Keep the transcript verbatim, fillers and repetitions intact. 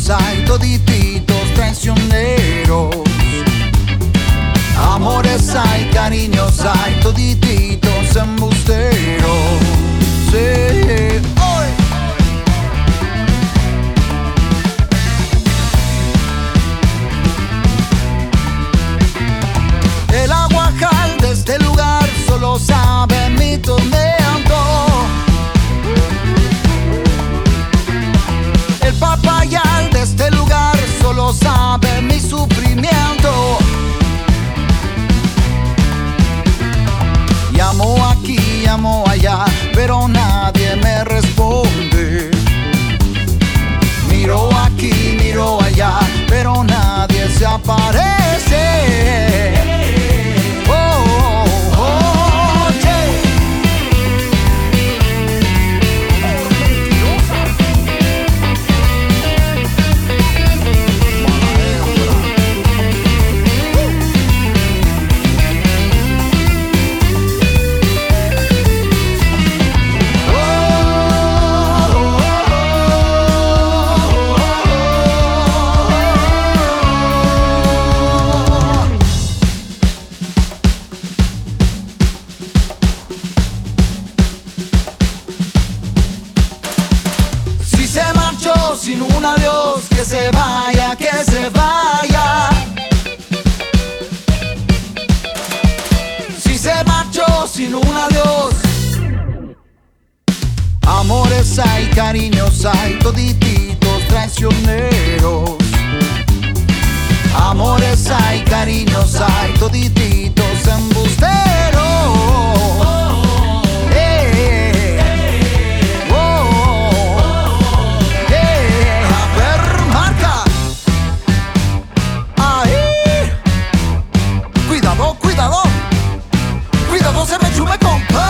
cariños hay, todititos traicioneros. Amores hay, cariños hay, todititos embusteros. Sí, hoy. El aguajal de este lugar solo sabe mi tormento. El papayal de este lugar solo sabe mi sufrimiento. Llamo aquí, llamo allá, pero nadie me responde. Miro aquí, miro allá, pero nadie se aparece. Oh, oh, oh, yeah. Sin un adiós, que se vaya, que se vaya. Si se marchó sin un adiós. Amores hay, cariños hay, todititos traicioneros. Amores hay, cariños hay, todititos embusteros. Cuidado, cuidado, se me chume, compa.